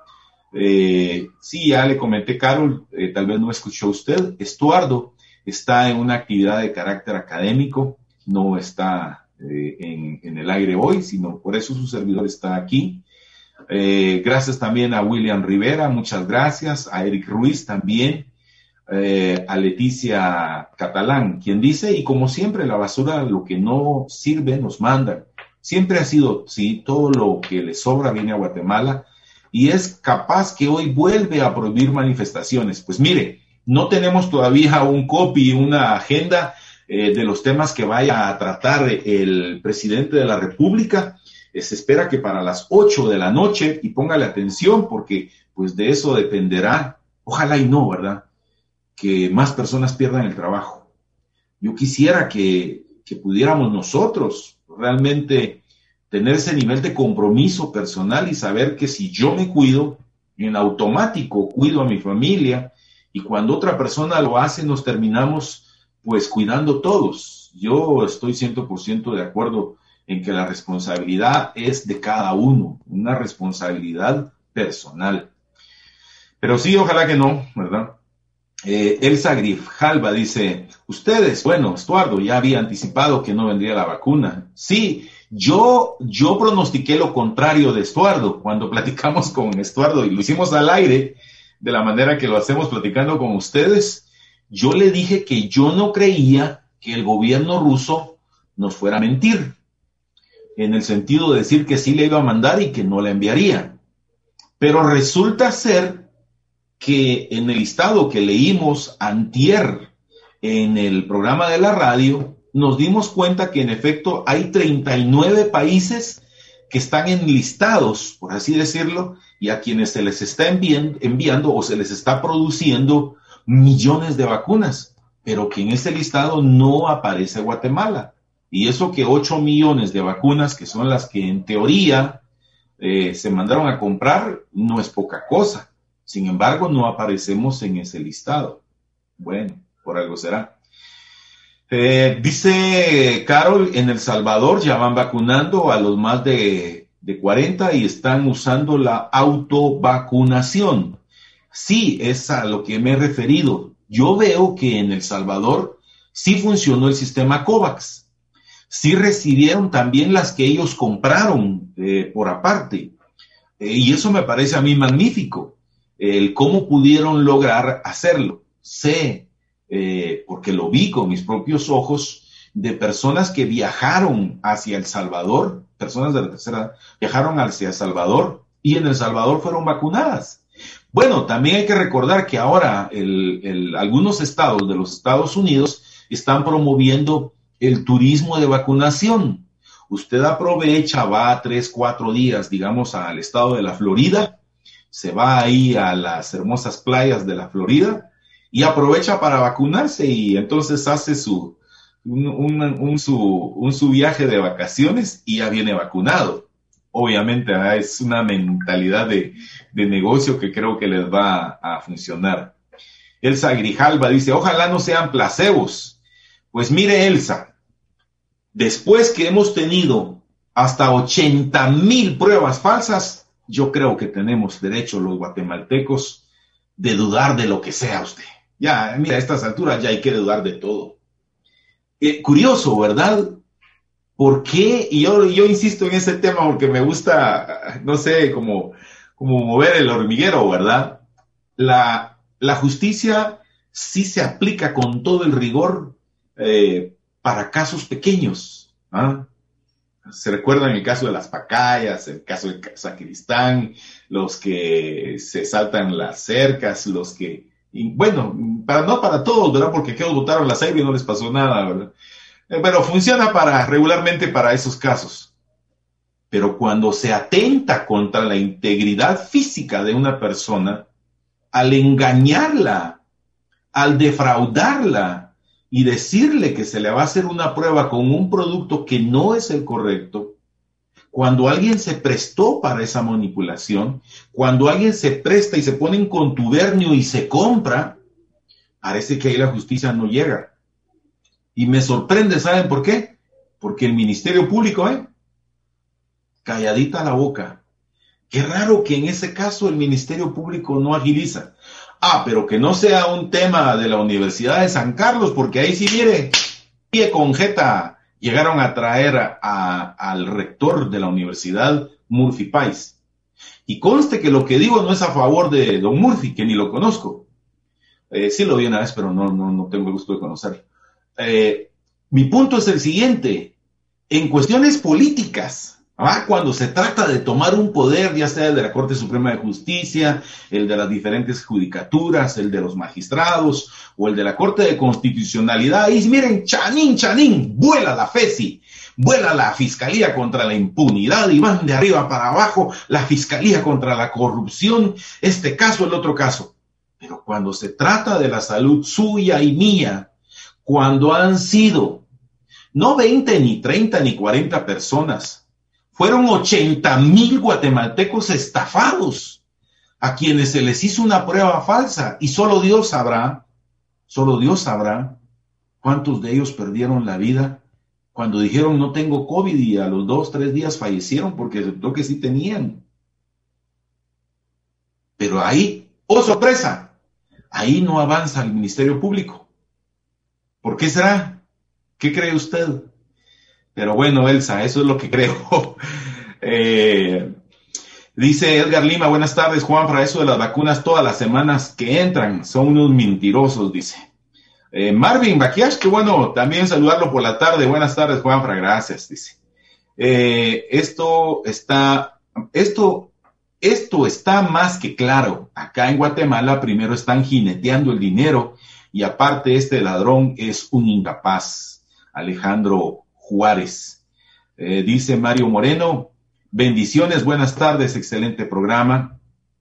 eh, sí, ya le comenté, Carol, eh, tal vez no escuchó usted, Estuardo está en una actividad de carácter académico, no está eh, en, en el aire hoy, sino por eso su servidor está aquí. Eh, gracias también a William Rivera, muchas gracias, a Eric Ruiz también, eh, a Leticia Catalán, quien dice, y como siempre, la basura, lo que no sirve, nos mandan. Siempre ha sido, sí, todo lo que le sobra viene a Guatemala, y es capaz que hoy vuelve a prohibir manifestaciones. Pues mire, no tenemos todavía un copy, una agenda eh, de los temas que vaya a tratar el presidente de la República. Se espera que para las ocho de la noche, y póngale atención porque pues de eso dependerá, ojalá y no, ¿verdad? Que más personas pierdan el trabajo. Yo quisiera que, que pudiéramos nosotros realmente tener ese nivel de compromiso personal y saber que si yo me cuido, en automático cuido a mi familia, y cuando otra persona lo hace nos terminamos pues cuidando todos. Yo estoy cien por ciento de acuerdo en que la responsabilidad es de cada uno, una responsabilidad personal. Pero sí, ojalá que no, ¿verdad? Eh, Elsa Grijalva dice, ustedes, bueno, Estuardo ya había anticipado que no vendría la vacuna. Sí, yo, yo pronostiqué lo contrario de Estuardo cuando platicamos con Estuardo y lo hicimos al aire, de la manera que lo hacemos platicando con ustedes. Yo le dije que yo no creía que el gobierno ruso nos fuera a mentir, en el sentido de decir que sí le iba a mandar y que no la enviaría. Pero resulta ser que en el listado que leímos antier en el programa de la radio, nos dimos cuenta que en efecto hay treinta y nueve países que están enlistados, por así decirlo, y a quienes se les está enviando, enviando o se les está produciendo millones de vacunas, pero que en ese listado no aparece Guatemala. Y eso que ocho millones de vacunas, que son las que en teoría eh, se mandaron a comprar, no es poca cosa. Sin embargo, no aparecemos en ese listado. Bueno, por algo será. Eh, dice Carol, en El Salvador ya van vacunando a los más de, de cuarenta y están usando la autovacunación. Sí, es a lo que me he referido. Yo veo que en El Salvador sí funcionó el sistema COVAX. Sí recibieron también las que ellos compraron eh, por aparte. Eh, y eso me parece a mí magnífico. El cómo pudieron lograr hacerlo. Sé, eh, porque lo vi con mis propios ojos, de personas que viajaron hacia El Salvador, personas de la tercera edad, viajaron hacia El Salvador y en El Salvador fueron vacunadas. Bueno, también hay que recordar que ahora el, el, algunos estados de los Estados Unidos están promoviendo el turismo de vacunación. Usted aprovecha, va tres, cuatro días, digamos, al estado de la Florida, se va ahí a las hermosas playas de la Florida y aprovecha para vacunarse y entonces hace su, un, un, un, su, un su viaje de vacaciones y ya viene vacunado. Obviamente ¿eh? es una mentalidad de, de negocio que creo que les va a, a funcionar. Elsa Grijalva dice, ojalá no sean placebos. Pues mire, Elsa, después que hemos tenido hasta ochenta mil pruebas falsas, yo creo que tenemos derecho los guatemaltecos de dudar de lo que sea usted. Ya, mira, a estas alturas ya hay que dudar de todo. Eh, curioso, ¿verdad? ¿Por qué? Y yo, yo insisto en ese tema porque me gusta, no sé, como, como mover el hormiguero, ¿verdad? La, la justicia sí se aplica con todo el rigor eh, para casos pequeños. ¿Ah? Se recuerda en el caso de las pacayas, el caso de Sacristán, los que se saltan las cercas, los que, y bueno, para, no para todos, ¿verdad? Porque aquellos botaron la sangre y no les pasó nada, ¿verdad? Pero funciona para, regularmente para esos casos. Pero cuando se atenta contra la integridad física de una persona, al engañarla, al defraudarla y decirle que se le va a hacer una prueba con un producto que no es el correcto, cuando alguien se prestó para esa manipulación, cuando alguien se presta y se pone en contubernio y se compra, parece que ahí la justicia no llega. Y me sorprende, ¿saben por qué? Porque el Ministerio Público, ¿eh? Calladita la boca. Qué raro que en ese caso el Ministerio Público no agiliza. Ah, pero que no sea un tema de la Universidad de San Carlos, porque ahí sí, mire, pie con jeta, llegaron a traer a, a, al rector de la Universidad, Murphy Pais. Y conste que lo que digo no es a favor de don Murphy, que ni lo conozco. Eh, sí lo vi una vez, pero no, no, no tengo el gusto de conocerlo. Eh, mi punto es el siguiente, en cuestiones políticas, ¿ah? Cuando se trata de tomar un poder, ya sea el de la Corte Suprema de Justicia, el de las diferentes judicaturas, el de los magistrados o el de la Corte de Constitucionalidad, y miren, chanín, chanín, vuela la FESI, vuela la Fiscalía contra la Impunidad y van de arriba para abajo la Fiscalía contra la Corrupción, este caso, el otro caso. Pero cuando se trata de la salud suya y mía, cuando han sido no veinte, ni treinta, ni cuarenta personas, fueron ochenta mil guatemaltecos estafados, a quienes se les hizo una prueba falsa, y solo Dios sabrá, solo Dios sabrá cuántos de ellos perdieron la vida cuando dijeron no tengo COVID y a los dos, tres días fallecieron porque resultó que sí tenían. Pero ahí, oh sorpresa, ahí no avanza el Ministerio Público. ¿Por qué será? ¿Qué cree usted? Pero bueno, Elsa, eso es lo que creo. eh, dice Edgar Lima, buenas tardes, Juanfra, eso de las vacunas todas las semanas que entran son unos mentirosos, dice. Eh, Marvin Baquiash, qué bueno también saludarlo por la tarde. Buenas tardes, Juanfra, gracias, dice. Eh, esto está, esto, esto está más que claro. Acá en Guatemala primero están jineteando el dinero y aparte este ladrón es un incapaz. Alejandro Juárez. Eh, dice Mario Moreno, Bendiciones, buenas tardes, excelente programa.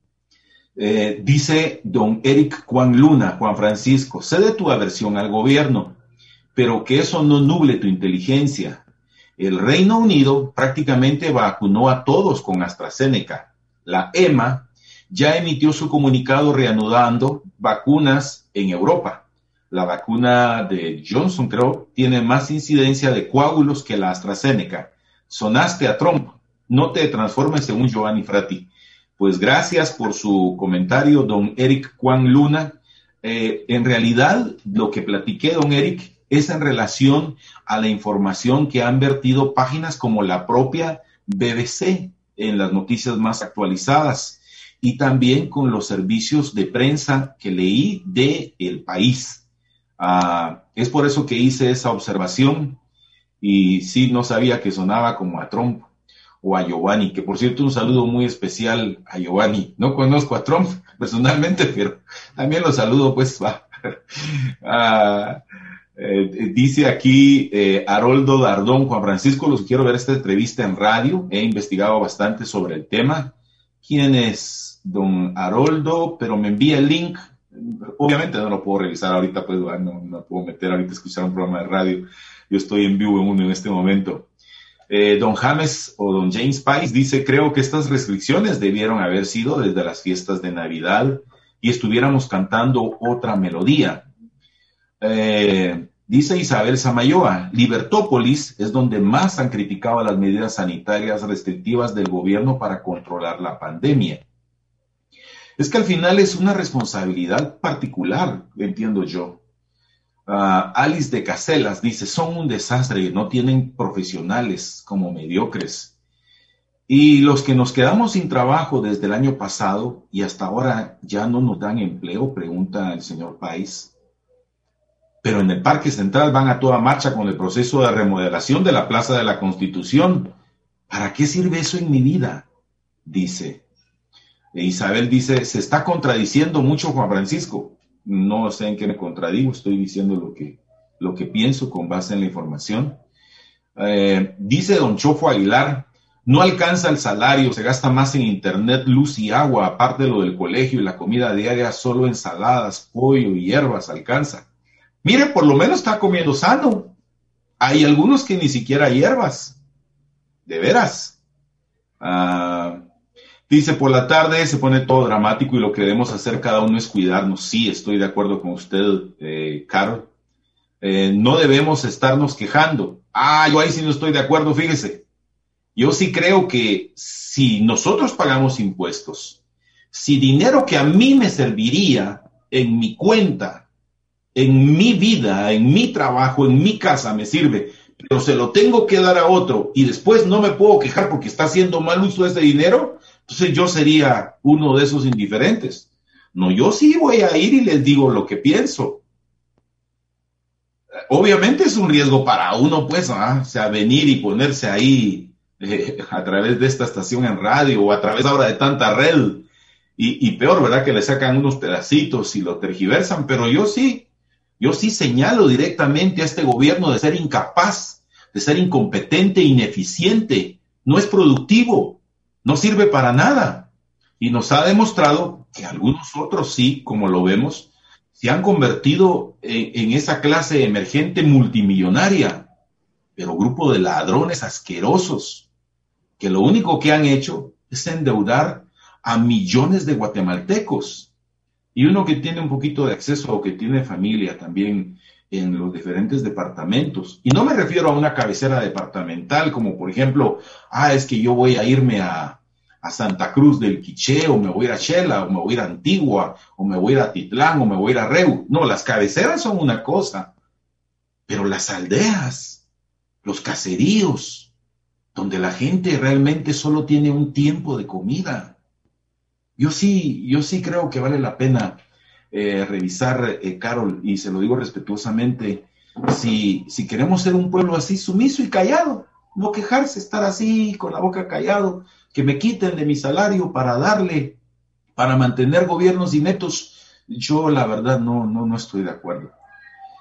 Eh, dice don Eric Juan Luna, Juan Francisco, sé de tu aversión al gobierno, pero que eso no nuble tu inteligencia. El Reino Unido prácticamente vacunó a todos con AstraZeneca. La E M A ya emitió su comunicado reanudando vacunas en Europa. La vacuna de Johnson, creo, tiene más incidencia de coágulos que la AstraZeneca. Sonaste a Trump. No te transformes en un Giovanni Frati. Pues gracias por su comentario, don Eric Juan Luna. Eh, en realidad, lo que platiqué, don Eric, es en relación a la información que han vertido páginas como la propia B B C en las noticias más actualizadas y también con los servicios de prensa que leí de El País. Uh, es por eso que hice esa observación y sí, no sabía que sonaba como a Trump o a Giovanni, que por cierto un saludo muy especial a Giovanni. No conozco a Trump personalmente, pero también lo saludo, pues va. uh, eh, dice aquí eh, Haroldo Dardón, Juan Francisco, los quiero ver esta entrevista en radio, he investigado bastante sobre el tema. ¿Quién es don Haroldo? Pero me envía el link. Obviamente no lo puedo revisar ahorita, pues no, no puedo meter ahorita a escuchar un programa de radio. Yo estoy en vivo en uno en este momento. Eh, don James o don James Pice dice, creo que estas restricciones debieron haber sido desde las fiestas de Navidad y estuviéramos cantando otra melodía. Eh, dice Isabel Samayoa, Libertópolis es donde más han criticado las medidas sanitarias restrictivas del gobierno para controlar la pandemia. Es que al final es una responsabilidad particular, entiendo yo. Uh, Alice de Caselas dice, son un desastre, no tienen profesionales como mediocres. Y los que nos quedamos sin trabajo desde el año pasado y hasta ahora ya no nos dan empleo, pregunta el señor País. Pero en el Parque Central van a toda marcha con el proceso de remodelación de la Plaza de la Constitución. ¿Para qué sirve eso en mi vida? Dice. E Isabel dice, se está contradiciendo mucho Juan Francisco. No sé en qué me contradigo, estoy diciendo lo que, lo que pienso con base en la información. Eh, dice don Chofo Aguilar, no alcanza el salario, se gasta más en internet, luz y agua, aparte de lo del colegio y la comida diaria, solo ensaladas, pollo y hierbas alcanza. Mire, por lo menos está comiendo sano. Hay algunos que ni siquiera hierbas. De veras. Ah... Dice, por la tarde se pone todo dramático y lo que debemos hacer cada uno es cuidarnos. Sí, estoy de acuerdo con usted, eh, Carol. Eh, no debemos estarnos quejando. Ah, yo ahí sí no estoy de acuerdo, fíjese. Yo sí creo que si nosotros pagamos impuestos, si dinero que a mí me serviría en mi cuenta, en mi vida, en mi trabajo, en mi casa me sirve, pero se lo tengo que dar a otro y después no me puedo quejar porque está haciendo mal uso de ese dinero, entonces yo sería uno de esos indiferentes. No, yo sí voy a ir y les digo lo que pienso. Obviamente es un riesgo para uno, pues, ¿ah? O sea, venir y ponerse ahí eh, a través de esta estación en radio o a través ahora de tanta red. Y, y peor, ¿verdad? Que le sacan unos pedacitos y lo tergiversan. Pero yo sí, yo sí señalo directamente a este gobierno de ser incapaz, de ser incompetente, ineficiente. No es productivo. No sirve para nada. Y nos ha demostrado que algunos otros sí, como lo vemos, se han convertido en, en esa clase emergente multimillonaria, pero grupo de ladrones asquerosos, que lo único que han hecho es endeudar a millones de guatemaltecos. Y uno que tiene un poquito de acceso o que tiene familia también en los diferentes departamentos. Y no me refiero a una cabecera departamental, como por ejemplo, ah, es que yo voy a irme a, a Santa Cruz del Quiché, o me voy a ir a Xela, o me voy a ir a Antigua, o me voy a ir a Titlán, o me voy a ir a Reu. No, las cabeceras son una cosa, pero las aldeas, los caseríos, donde la gente realmente solo tiene un tiempo de comida. Yo sí, yo sí creo que vale la pena Eh, revisar, eh, Carol, y se lo digo respetuosamente, si, si queremos ser un pueblo así sumiso y callado, no quejarse, estar así con la boca callado, que me quiten de mi salario para darle, para mantener gobiernos ineptos, yo la verdad no, no, no estoy de acuerdo.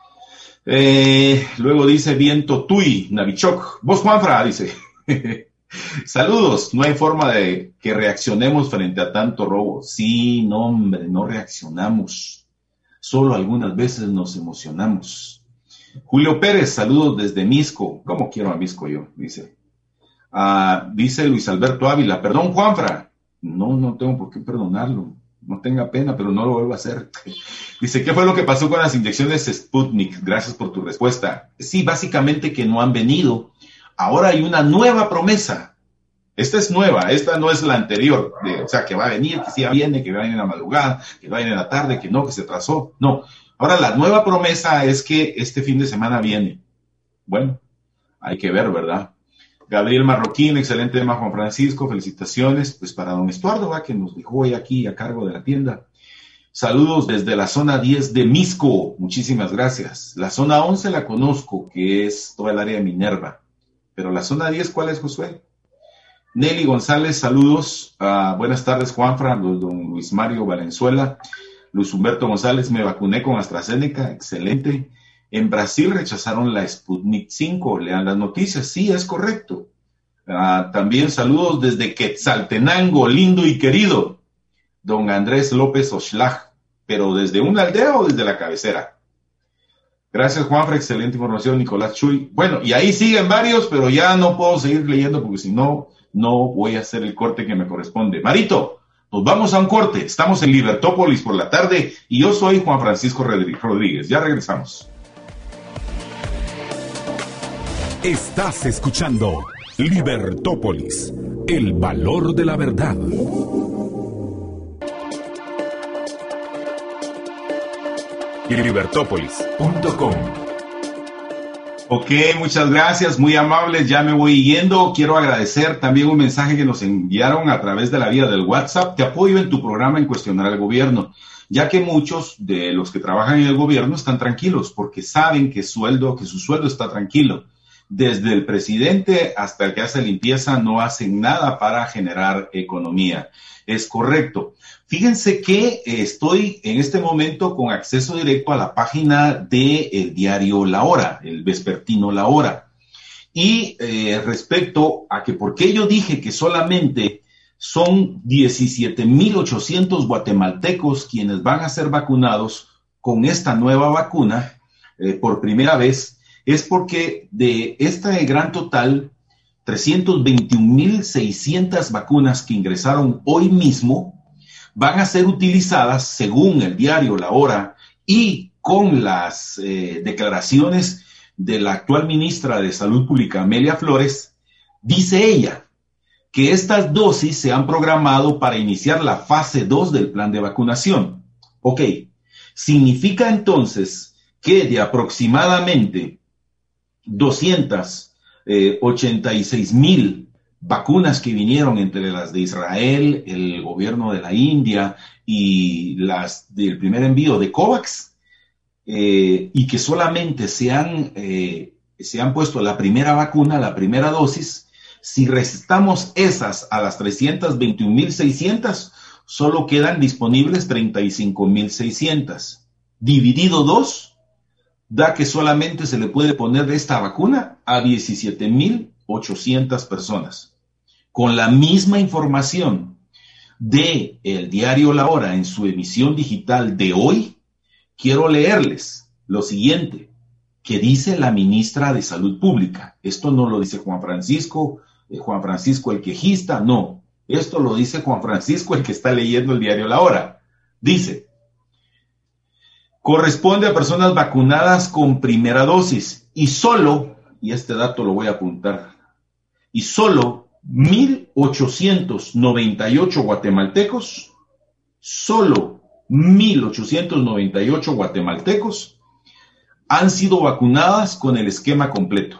Eh, luego dice Viento Tui, Navichoc, vos Juanfra, dice, Saludos, no hay forma de que reaccionemos frente a tanto robo. Sí, no, hombre, no reaccionamos. Solo algunas veces nos emocionamos. Julio Pérez, saludos desde Misco. ¿Cómo quiero a Misco yo? Dice. Ah, dice Luis Alberto Ávila, perdón, Juanfra. No, no tengo por qué perdonarlo. No tenga pena, pero no lo vuelvo a hacer. Dice, ¿qué fue lo que pasó con las inyecciones Sputnik? Gracias por tu respuesta. Sí, básicamente que no han venido. Ahora hay una nueva promesa. Esta es nueva, esta no es la anterior. De, o sea, que va a venir, que sí viene, que va a venir en la madrugada, que va a venir en la tarde, que no, que se trazó. No. Ahora la nueva promesa es que este fin de semana viene. Bueno, hay que ver, ¿verdad? Gabriel Marroquín, excelente tema, Juan Francisco, felicitaciones, pues para don Estuardo, va, que nos dejó hoy aquí a cargo de la tienda. Saludos desde la zona diez de Misco, muchísimas gracias. La zona once la conozco, que es toda el área de Minerva, pero la zona diez, ¿cuál es, Josué? Nelly González, saludos, uh, buenas tardes, Juanfra, don Luis Mario Valenzuela, Luis Humberto González, me vacuné con AstraZeneca, excelente. En Brasil rechazaron la Sputnik cinco, lean las noticias, sí, es correcto. Uh, también saludos desde Quetzaltenango, lindo y querido, don Andrés López Oshlag, pero ¿desde una aldea o desde la cabecera? Gracias, Juanfra, excelente información, Nicolás Chuy. Bueno, y ahí siguen varios, pero ya no puedo seguir leyendo porque si no, no voy a hacer el corte que me corresponde. Marito, nos vamos a un corte, estamos en Libertópolis por la tarde y yo soy Juan Francisco Rodríguez, ya regresamos. Estás escuchando Libertópolis, el valor de la verdad. Libertópolis punto com. Ok, muchas gracias, muy amables, ya me voy yendo. Quiero agradecer también un mensaje que nos enviaron a través de la vía del WhatsApp. Te apoyo en tu programa en cuestionar al gobierno, ya que muchos de los que trabajan en el gobierno están tranquilos porque saben que, sueldo, que su sueldo está tranquilo. Desde el presidente hasta el que hace limpieza no hacen nada para generar economía. Es correcto. Fíjense que estoy en este momento con acceso directo a la página del diario La Hora, el vespertino La Hora. Y eh, respecto a que por qué yo dije que solamente son diecisiete mil ochocientos guatemaltecos quienes van a ser vacunados con esta nueva vacuna eh, por primera vez, es porque de este gran total, trescientos veintiún mil seiscientas vacunas que ingresaron hoy mismo van a ser utilizadas, según el diario La Hora, y con las eh, declaraciones de la actual ministra de Salud Pública, Amelia Flores. Dice ella que estas dosis se han programado para iniciar la fase dos del plan de vacunación. Ok, significa entonces que de aproximadamente doscientas ochenta y seis mil vacunas que vinieron entre las de Israel, el gobierno de la India y las del primer envío de COVAX, eh, y que solamente se han, eh, se han puesto la primera vacuna, la primera dosis. Si restamos esas a las trescientos veintiún mil seiscientas, solo quedan disponibles treinta y cinco mil seiscientas. Dividido dos, da que solamente se le puede poner esta vacuna a diecisiete mil ochocientas personas. Con la misma información de el diario La Hora en su emisión digital de hoy, quiero leerles lo siguiente que dice la ministra de Salud Pública. Esto no lo dice Juan Francisco, eh, Juan Francisco el quejista, no. Esto lo dice Juan Francisco el que está leyendo el diario La Hora. Dice: corresponde a personas vacunadas con primera dosis y solo, y este dato lo voy a apuntar, y solo mil ochocientos noventa y ocho guatemaltecos, solo mil ochocientos noventa y ocho guatemaltecos han sido vacunadas con el esquema completo.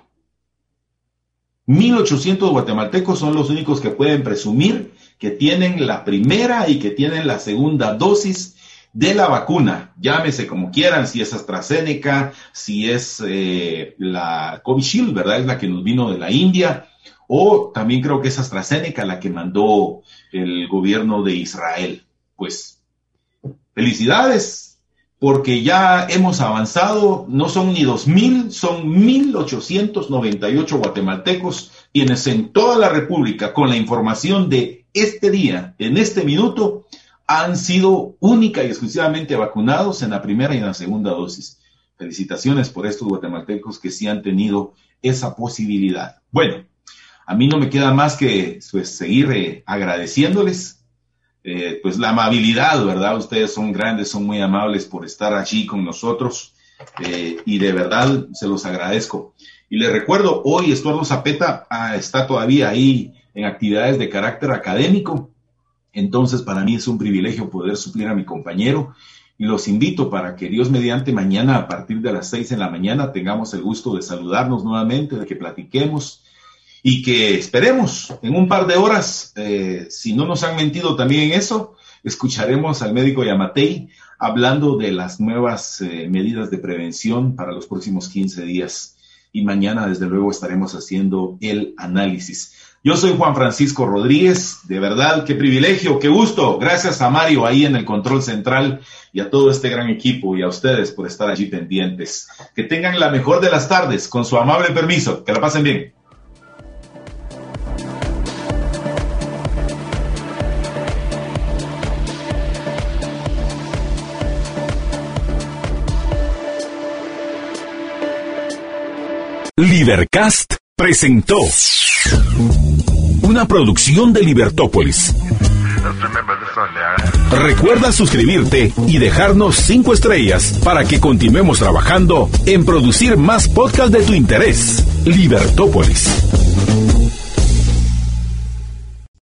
mil ochocientos guatemaltecos son los únicos que pueden presumir que tienen la primera y que tienen la segunda dosis de la vacuna, llámese como quieran, si es AstraZeneca, si es eh, la Covishield, ¿verdad? Es la que nos vino de la India, o también creo que es AstraZeneca la que mandó el gobierno de Israel. Pues, felicidades, porque ya hemos avanzado, no son ni dos mil, son mil ochocientos noventa y ocho guatemaltecos quienes en toda la República, con la información de este día, en este minuto, han sido única y exclusivamente vacunados en la primera y en la segunda dosis. Felicitaciones por estos guatemaltecos que sí han tenido esa posibilidad. Bueno, a mí no me queda más que pues, seguir eh, agradeciéndoles eh, pues la amabilidad, ¿verdad? Ustedes son grandes, son muy amables por estar allí con nosotros eh, y de verdad se los agradezco. Y les recuerdo, hoy Estuardo Zapeta ah, está todavía ahí en actividades de carácter académico, entonces para mí es un privilegio poder suplir a mi compañero y los invito para que Dios mediante mañana a partir de las seis en la mañana tengamos el gusto de saludarnos nuevamente, de que platiquemos y que esperemos en un par de horas, eh, si no nos han mentido también en eso, escucharemos al médico Yamatei hablando de las nuevas eh, medidas de prevención para los próximos quince días. Y mañana, desde luego, estaremos haciendo el análisis. Yo soy Juan Francisco Rodríguez, de verdad, qué privilegio, qué gusto. Gracias a Mario ahí en el control central y a todo este gran equipo y a ustedes por estar allí pendientes. Que tengan la mejor de las tardes, con su amable permiso. Que la pasen bien. Libercast presentó una producción de Libertópolis. Recuerda suscribirte y dejarnos cinco estrellas para que continuemos trabajando en producir más podcasts de tu interés. Libertópolis.